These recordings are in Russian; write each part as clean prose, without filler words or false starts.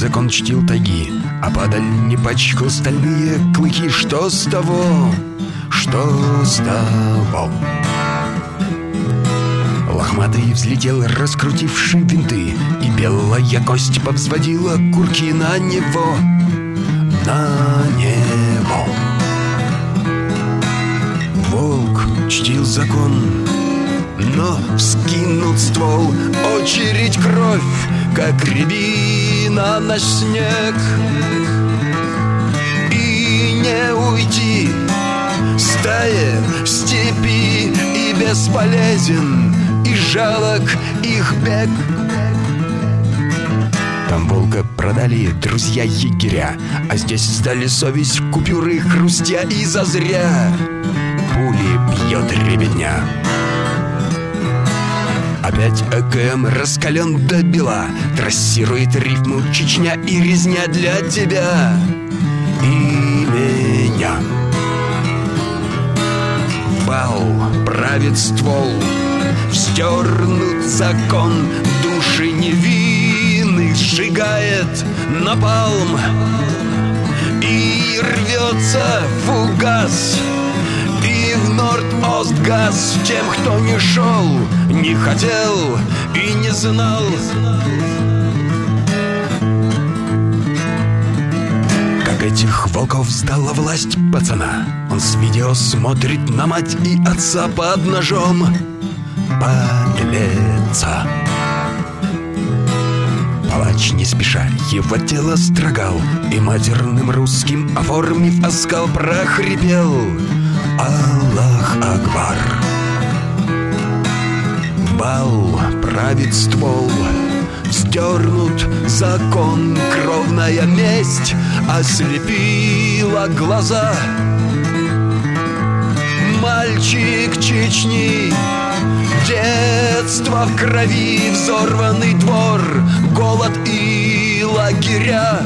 закон чтил тайги, а подаль не пачкал стальные клыки. Что с того? Что с того? Лохматый взлетел, раскрутивший винты, и белая кость повзводила курки на него. На него. Волк чтил закон, но вскинут ствол, очередь кровь, как рябина на снег. И не уйти стае в степи, и бесполезен, и жалок их бег. Там волка продали друзья-егеря, а здесь сдали совесть купюры хрустя, и зазря пули бьет ребятня. Опять АКМ раскален до бела, трассирует рифму Чечня и резня для тебя и меня. Вал правит ствол, вздернут закон, души невинных сжигает напалм, и рвется фугас, и в Норд-Ост-Газ тем, кто не шел, не хотел и не знал. Как этих волков сдала власть пацана, он с видео смотрит на мать и отца под ножом. Подлеца. Палач не спеша его тело строгал, и матерным русским, оформив оскал, прохрипел: Аллах Акбар. Бал правит ствол, вздернут закон, кровная месть ослепила глаза. Мальчик Чечни, детство в крови, взорванный двор, голод и лагеря.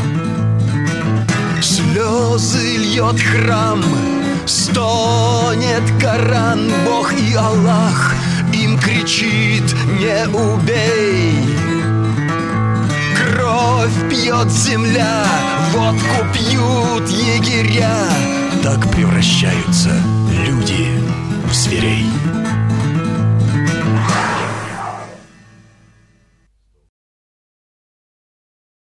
Слезы льет храм, стонет Коран, Бог и Аллах им кричит: не убей. Кровь пьет земля, водку пьют егеря. Так превращаются люди в зверей.